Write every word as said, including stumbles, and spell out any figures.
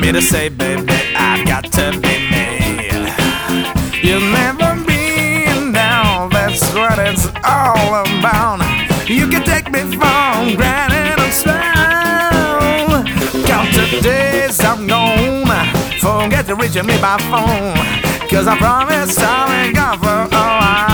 me to say, baby, I've got to be me. You've never been down, that's what it's all about. You can take me for granted and slow. Count the days I'm gone, forget to reach me by phone, 'cause I promise I'll be gone for a while.